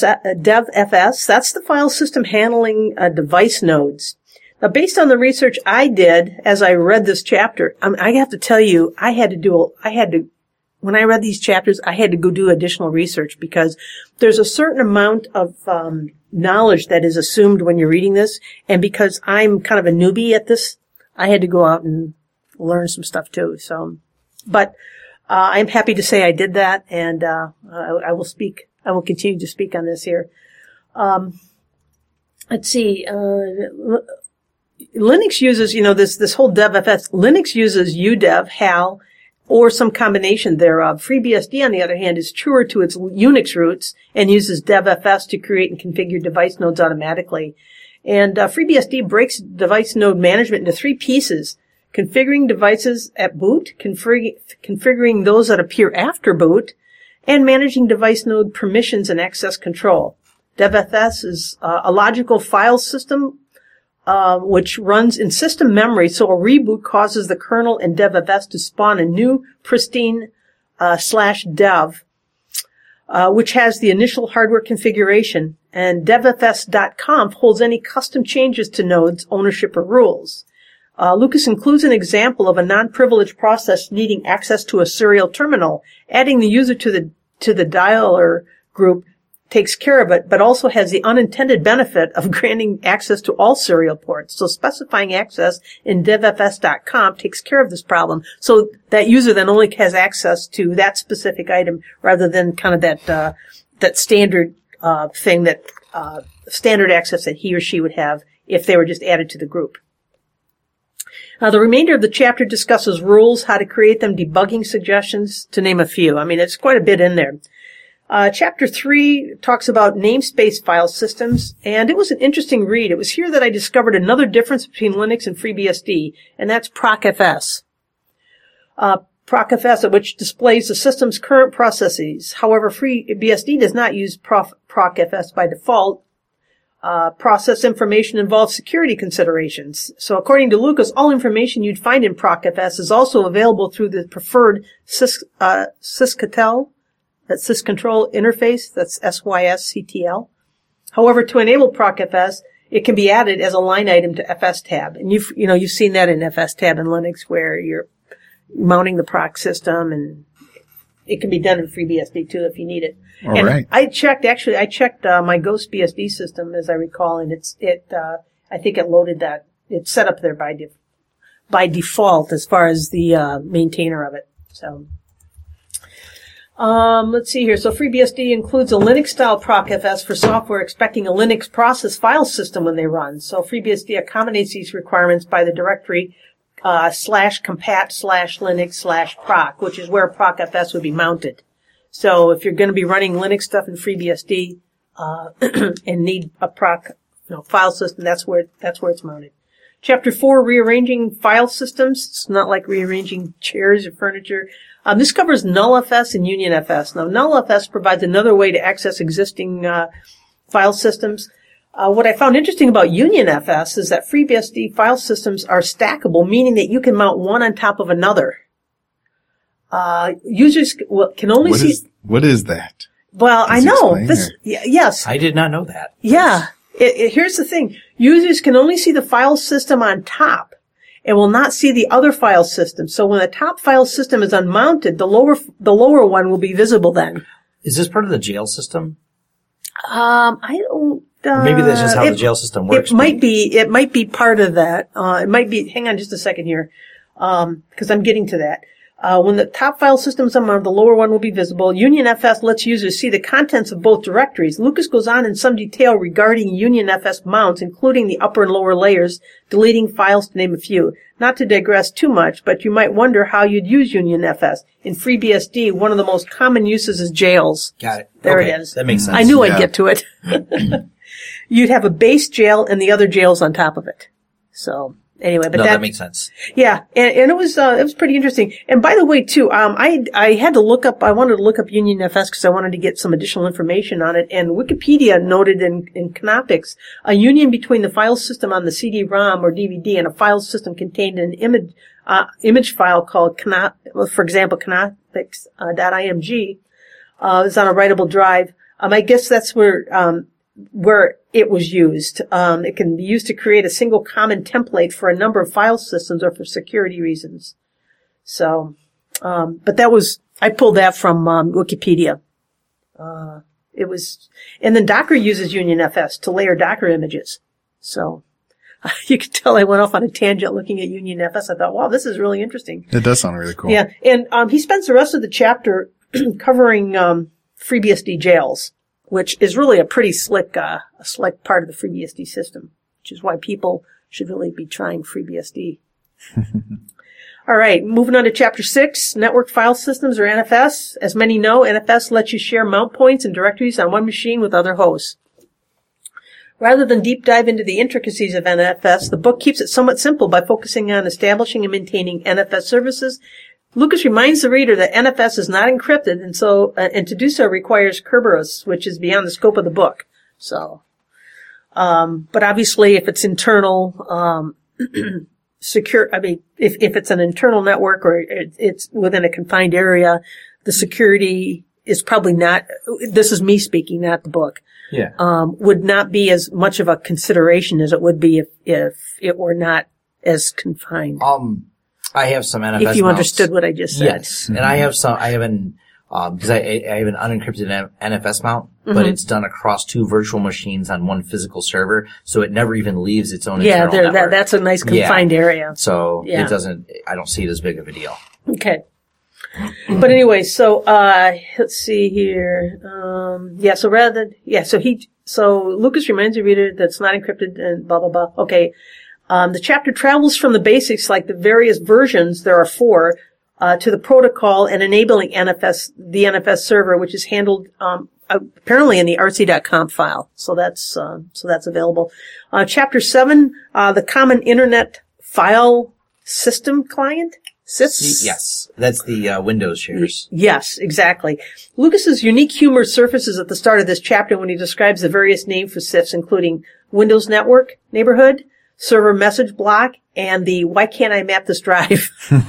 DevFS. That's the file system handling, uh, device nodes. Now, based on the research I did as I read this chapter, I, I have to tell you, I had to do, I had to, when I read these chapters, I had to go do additional research because there's a certain amount of, um, knowledge that is assumed when you're reading this, and because I'm kind of a newbie at this, I had to go out and learn some stuff too. So, but uh, I'm happy to say I did that, and uh, I, I will speak. I will continue to speak on this here. Um, let's see. Uh, Linux uses, you know, this this whole DevFS. Linux uses U D E V, H A L, or some combination thereof. FreeBSD, on the other hand, is truer to its Unix roots and uses DevFS to create and configure device nodes automatically. And uh, FreeBSD breaks device node management into three pieces: configuring devices at boot, config- configuring those that appear after boot, and managing device node permissions and access control. DevFS is uh, a logical file system Uh, which runs in system memory, so a reboot causes the kernel and DevFS to spawn a new pristine uh, slash dev, uh, which has the initial hardware configuration, and devfs dot conf holds any custom changes to nodes, ownership, or rules. Uh, Lucas includes an example of a non-privileged process needing access to a serial terminal. Adding the user to the to the dialer group takes care of it, but also has the unintended benefit of granting access to all serial ports. So specifying access in devfs dot conf takes care of this problem. So that user then only has access to that specific item rather than kind of that, uh, that standard, uh, thing that, uh, standard access that he or she would have if they were just added to the group. Now, the remainder of the chapter discusses rules, how to create them, debugging suggestions, to name a few. I mean, it's quite a bit in there. Uh, chapter three talks about namespace file systems, and it was an interesting read. It was here that I discovered another difference between Linux and FreeBSD, and that's procfs. Uh, procfs, which displays the system's current processes. However, FreeBSD does not use prof- procfs by default. Uh, process information involves security considerations. So according to Lucas, all information you'd find in procfs is also available through the preferred sys, uh, sysctl, that syscontrol interface, that's S Y S C T L. However, to enable procfs, it can be added as a line item to fstab. And you've, you know, you've seen that in fstab in Linux where you're mounting the proc system, and it can be done in FreeBSD too if you need it. All and right. I checked, actually, I checked, uh, my GhostBSD system, as I recall, and it's, it, uh, I think it loaded that. It's set up there by, def- by default as far as the, uh, maintainer of it. So. Um, let's see here. So FreeBSD includes a Linux-style procfs for software expecting a Linux process file system when they run. So FreeBSD accommodates these requirements by the directory uh, slash compat slash Linux slash proc, which is where procfs would be mounted. So if you're going to be running Linux stuff in FreeBSD uh, and need a proc you know, file system, that's where that's where it's mounted. Chapter four, rearranging file systems. It's not like rearranging chairs or furniture. Um, this covers nullfs and unionfs. Now, nullfs provides another way to access existing uh, file systems. Uh, what I found interesting about unionfs is that FreeBSD file systems are stackable, meaning that you can mount one on top of another. Uh, users can only What see. is, what is that? Well, Does I he know explain, this. or- Y- yes, I did not know that. yeah. It, it, here's the thing. Users can only see the file system on top and will not see the other file system. So when the top file system is unmounted, the lower the lower one will be visible then. Is this part of the jail system? Um, I don't. Uh, Maybe that's just how it, the jail system works. It might be. It might be part of that. Uh, it might be. Hang on, just a second here, um, because I'm getting to that. Uh, when the top file system is unmounted, the lower one will be visible. Union F S lets users see the contents of both directories. Lucas goes on in some detail regarding Union F S mounts, including the upper and lower layers, deleting files to name a few. Not to digress too much, but you might wonder how you'd use Union F S. In FreeBSD, one of the most common uses is jails. Got it. There okay. it is. That makes sense. I knew Yeah. I'd get to it. You'd have a base jail and the other jails on top of it. So anyway, but no, that, that makes sense. yeah, and, and it was uh, it was pretty interesting. And by the way, too, um, I I had to look up. I wanted to look up Union F S because I wanted to get some additional information on it. And Wikipedia noted in in Canoptics a union between the file system on the C D ROM or D V D and a file system contained in an image uh, image file called Canop, well, for example, Canoptics uh, .img uh, is on a writable drive. Um, I guess that's where um, where it was used. Um, it can be used to create a single common template for a number of file systems or for security reasons. So, um, but that was, I pulled that from um, Wikipedia. Uh, it was, and then Docker uses Union F S to layer Docker images. So, you could tell I went off on a tangent looking at Union F S. I thought, wow, this is really interesting. It does sound really cool. Yeah, and um, he spends the rest of the chapter covering um, FreeBSD jails, which is really a pretty slick, uh, a slick part of the FreeBSD system, which is why people should really be trying FreeBSD. All right, moving on to chapter six, network file systems or N F S. As many know, N F S lets you share mount points and directories on one machine with other hosts. Rather than deep dive into the intricacies of N F S, the book keeps it somewhat simple by focusing on establishing and maintaining N F S services. Lucas reminds the reader that N F S is not encrypted, and so uh, and to do so requires Kerberos, which is beyond the scope of the book. So, um, but obviously, if it's internal, um, secure. I mean, if if it's an internal network or it, it's within a confined area, the security is probably not. This is me speaking, not the book. Yeah. Um, would not be as much of a consideration as it would be if if it were not as confined. Um. I have some N F S If you mounts. understood what I just said. Yes, and I have some. I have an um because I I have an unencrypted N F S mount, Mm-hmm. but it's done across two virtual machines on one physical server, so it never even leaves its own Yeah, internal there, that, network. that's a nice confined Yeah. area. So Yeah. it doesn't. I don't see it as big of a deal. Okay. But anyway, so, uh, let's see here. Um, yeah, so rather than, yeah, so he, so Lucas reminds the reader that it's not encrypted and blah, blah, blah. Okay. Um, the chapter travels from the basics, like the various versions, there are four, uh, to the protocol and enabling N F S, the N F S server, which is handled, um, apparently in the artsy dot conf file. So that's, uh, so that's available. Uh, chapter seven, uh, the common internet file system client. S I S? Yes, that's the uh, Windows shares. Yes, exactly. Lucas's unique humor surfaces at the start of this chapter when he describes the various names for S I Fs, including Windows Network, Neighborhood, Server Message Block, and the Why Can't I Map This Drive?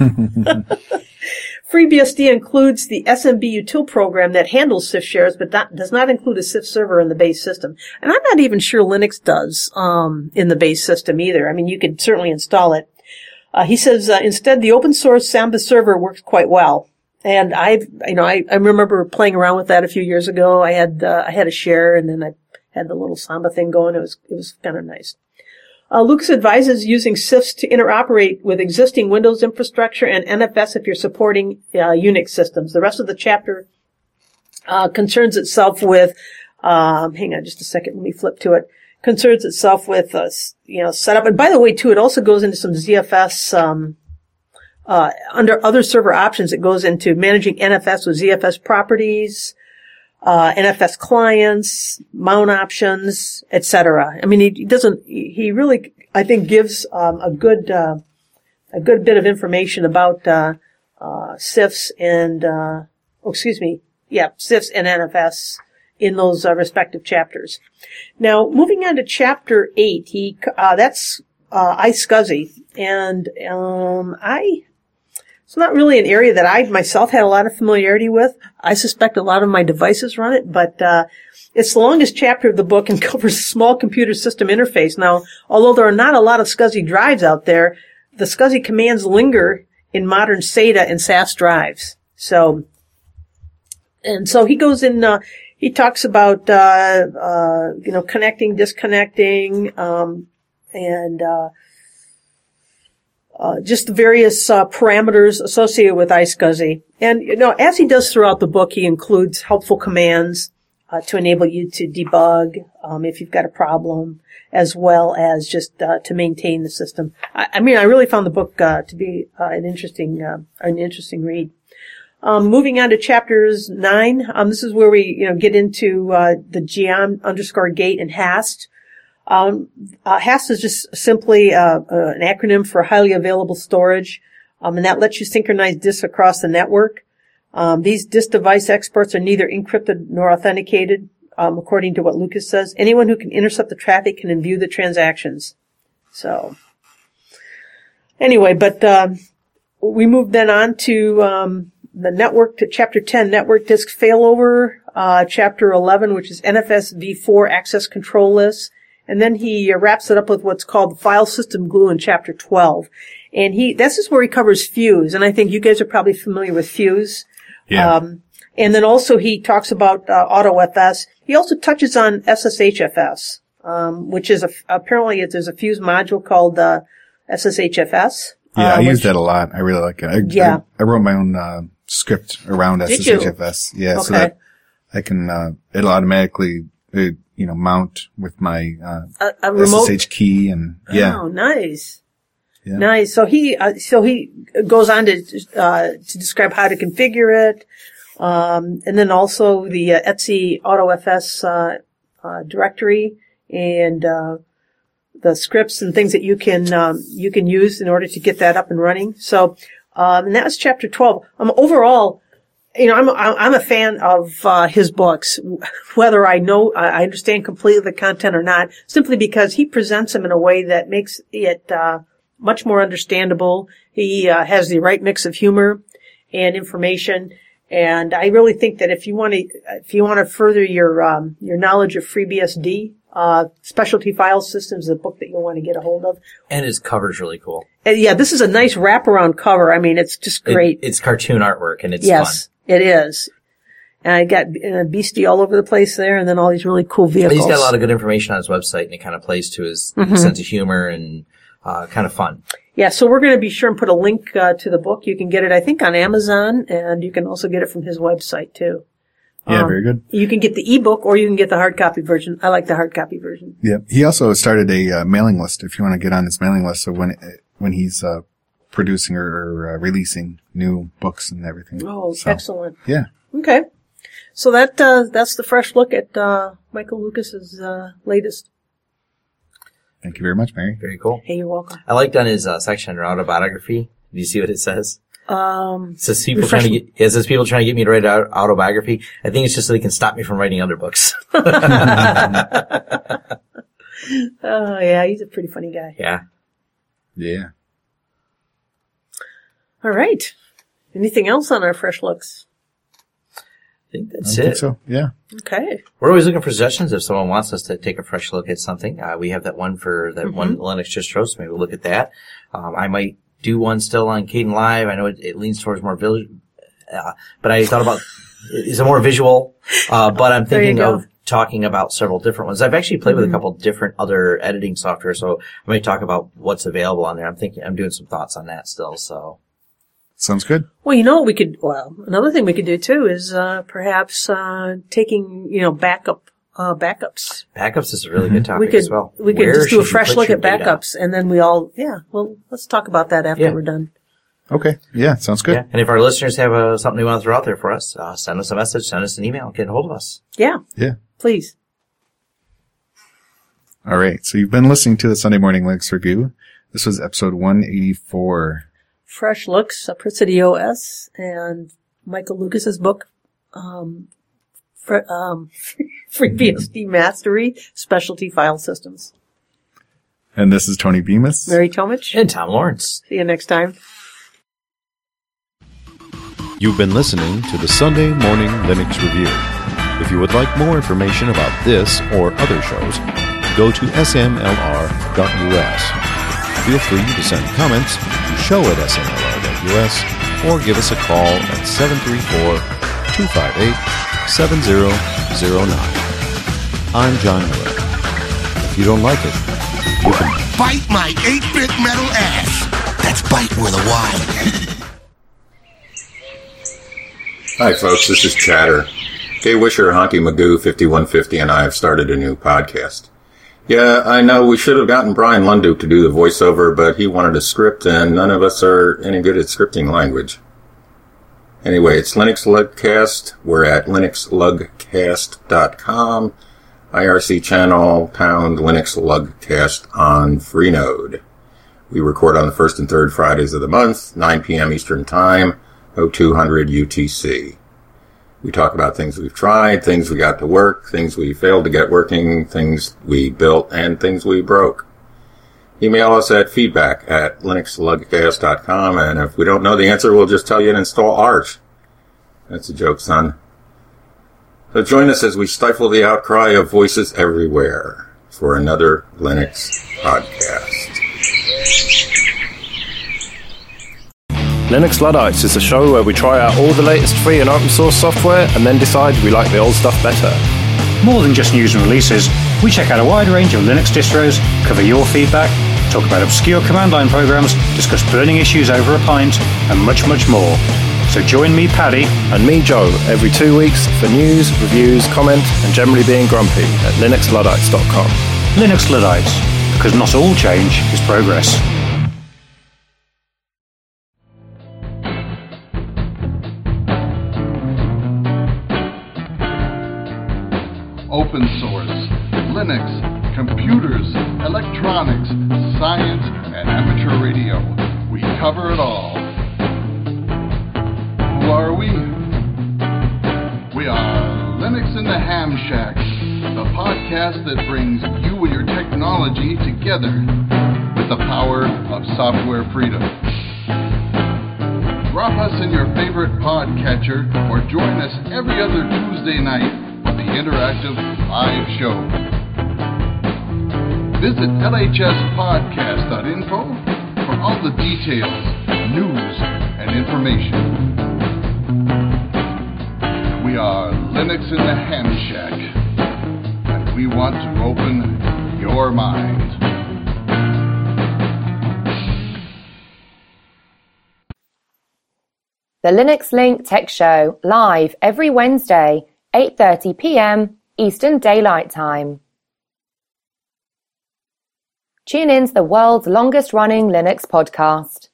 FreeBSD includes the S M B util program that handles S I F shares, but that does not include a S I F server in the base system. And I'm not even sure Linux does um in the base system either. I mean, you could certainly install it. Uh, he says, uh, instead, the open source Samba server works quite well. And I've, you know, I, I remember playing around with that a few years ago. I had, uh, I had a share and then I had the little Samba thing going. It was, it was kind of nice. Uh, Lucas advises using S I Fs to interoperate with existing Windows infrastructure and N F S if you're supporting, uh, Unix systems. The rest of the chapter, uh, concerns itself with, um, hang on just a second. Let me flip to it. Concerns itself with, uh, you know, setup. And by the way, too, it also goes into some Z F S, um, uh, under other server options, it goes into managing N F S with Z F S properties, uh, N F S clients, mount options, et cetera. I mean, he doesn't, he really, I think, gives, um, a good, uh, a good bit of information about, uh, uh, S I Fs and, uh, oh, excuse me. Yeah, S I Fs and N F S in those uh, respective chapters. Now, moving on to chapter eight, he, uh, that's, uh, iSCSI. And, um, I, It's not really an area that I myself had a lot of familiarity with. I suspect a lot of my devices run it, but uh it's the longest chapter of the book and covers a small computer system interface. Now, although there are not a lot of SCSI drives out there, the SCSI commands linger in modern SATA and S A S drives. So, and so he goes in, uh, he talks about, uh, uh, you know, connecting, disconnecting, um, and, uh, uh, just the various, uh, parameters associated with iSCSI. And, you know, as he does throughout the book, he includes helpful commands, uh, to enable you to debug, um, if you've got a problem, as well as just, uh, to maintain the system. I, I mean, I really found the book, uh, to be, uh, an interesting, uh, an interesting read. Um, moving on to chapters nine, um, this is where we, you know, get into, uh, the Geom underscore gate and HAST. Um, uh, HAST is just simply, uh, uh, an acronym for highly available storage. Um, and that lets you synchronize disks across the network. Um, these disk device exports are neither encrypted nor authenticated, um, according to what Lucas says. Anyone who can intercept the traffic can view the transactions. So, anyway, but, um, we move then on to, um, the network, to chapter ten, network disk failover, uh, chapter eleven, which is N F S v four access control lists. And then he uh, wraps it up with what's called file system glue in chapter twelve. And he, this is where he covers Fuse. And I think you guys are probably familiar with Fuse. Yeah. Um, and then also he talks about, uh, AutoFS. He also touches on S S H F S, um, which is a, apparently there's a Fuse module called, uh, S S H F S. Yeah, uh, I use which, that a lot. I really like it. I, Yeah. I, I wrote my own, uh, script around Did S S H F S. you? Yeah, Okay. so that I can, uh, it'll automatically, uh, you know, mount with my, uh, a, a remote. S S H key and, yeah. Oh, nice. Yeah. Nice. So he, uh, so he goes on to, uh, to describe how to configure it. Um, and then also the uh, Etsy AutoFS, uh, uh, directory and, uh, the scripts and things that you can, um, you can use in order to get that up and running. So, um, and that was chapter twelve. Um, overall, you know, I'm, I'm a fan of, uh, his books, whether I know, I understand completely the content or not, simply because he presents them in a way that makes it, uh, much more understandable. He, uh, has the right mix of humor and information. And I really think that if you want to, if you want to further your, um, your knowledge of FreeBSD, uh, Specialty File Systems is a book that you'll want to get a hold of. And his cover's really cool. And yeah, this is a nice wraparound cover. I mean, it's just great. It, it's cartoon artwork and it's yes, fun. It is. And I got uh, Beastie all over the place there, and then all these really cool vehicles. He's got a lot of good information on his website, and it kind of plays to his Mm-hmm. sense of humor and uh, kind of fun. Yeah, so we're going to be sure and put a link uh, to the book. You can get it, I think, on Amazon, and you can also get it from his website, too. Yeah, Um, very good. You can get the ebook, or you can get the hard copy version. I like the hard copy version. Yeah. He also started a uh, mailing list if you want to get on his mailing list. So when, when he's, uh, producing or, or uh, releasing new books and everything. Oh, So, excellent. Yeah. Okay. So that, uh, that's the fresh look at, uh, Michael Lucas's, uh, latest. Thank you very much, Mary. Very cool. Hey, you're welcome. I liked on his uh, section under autobiography. Do you see what it says? Um, It says people refresh trying to get, it says people trying to get me to write an autobiography. I think it's just so they can stop me from writing other books. oh, yeah, he's a pretty funny guy. Yeah. Yeah. All right. Anything else on our fresh looks? I think I that's think it. so. Yeah. Okay. We're always looking for suggestions if someone wants us to take a fresh look at something. Uh, we have that one for that Mm-hmm. one Linux distro, so maybe we'll look at that. Um, I might do one still on Kden Live. I know it, it leans towards more visual, uh, but I thought about it's a more visual. Uh, but I'm There you thinking go. of talking about several different ones. I've actually played with a couple different other editing software, so I might talk about what's available on there. I'm thinking I'm doing some thoughts on that still. So Sounds good. Well, you know what we could, well, another thing we could do too is, uh, perhaps, uh, taking, you know, backup, uh, backups. backups is a really good topic We could, as well. we could Where just do a should you fresh put look your at data? backups and then we all, yeah, well, let's talk about that after Yeah. we're done. Okay. Yeah. Sounds good. Yeah. And if our listeners have uh, something they want to throw out there for us, uh, send us a message, send us an email, get a hold of us. Yeah. Yeah. Please. All right. So you've been listening to the Sunday Morning Linux Review. This was episode one eighty-four. Fresh looks, Apricity O S and Michael Lucas's book, um, fr- um, FreeBSD Mastery, Specialty File Systems. And this is Tony Bemis. Mary Tomich. And Tom Lawrence. See you next time. You've been listening to the Sunday Morning Linux Review. If you would like more information about this or other shows, go to s m l r dot u s. Feel free to send comments to show at s m l r dot u s or give us a call at seven three four, two five eight, seven zero zero nine. I'm John Miller. If you don't like it, you can bite my eight-bit metal ass. That's bite with a Y. Hi, folks. This is Chatter. Kay Wisher, Honky Magoo, fifty-one fifty, and I have started a new podcast. Yeah, I know we should have gotten Brian Lunduke to do the voiceover, but he wanted a script, and none of us are any good at scripting language. Anyway, it's Linux Lugcast. We're at linux lugcast dot com. I R C channel, pound Linux Lugcast on Freenode. We record on the first and third Fridays of the month, nine p.m. Eastern Time, oh two hundred U T C. We talk about things we've tried, things we got to work, things we failed to get working, things we built, and things we broke. Email us at feedback at linux lugcast dot com, and if we don't know the answer, we'll just tell you to install Arch. That's a joke, son. So join us as we stifle the outcry of voices everywhere for another Linux podcast. Linux Luddites is a show where we try out all the latest free and open source software and then decide we like the old stuff better. More than just news and releases, we check out a wide range of Linux distros, cover your feedback, talk about obscure command line programs, discuss burning issues over a pint, and much, much more. So join me, Paddy, and me, Joe, every two weeks for news, reviews, comment, and generally being grumpy at linux luddites dot com. Linux Luddites, because not all change is progress. Open source, Linux, computers, electronics, science, and amateur radio. We cover it all. Who are we? We are Linux in the Ham Shack, the podcast that brings you and your technology together with the power of software freedom. Drop us in your favorite podcatcher or join us every other Tuesday night for the interactive live show. Visit L H S podcast dot info for all the details, news, and information. We are Linux in the Ham Shack, and we want to open your mind. The Linux Link Tech Show, live every Wednesday, eight thirty p.m. Eastern Daylight Time. Tune in to the world's longest-running Linux podcast.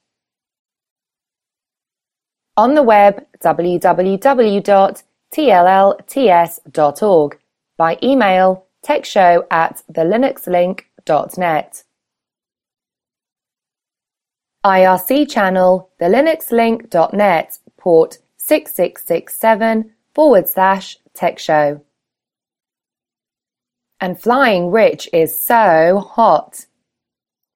On the web, w w w dot t l l t s dot org, by email, techshow at the linux link dot net. I R C channel, the linux link dot net, port six six six seven forward slash tech show. And Flying Rich is so hot.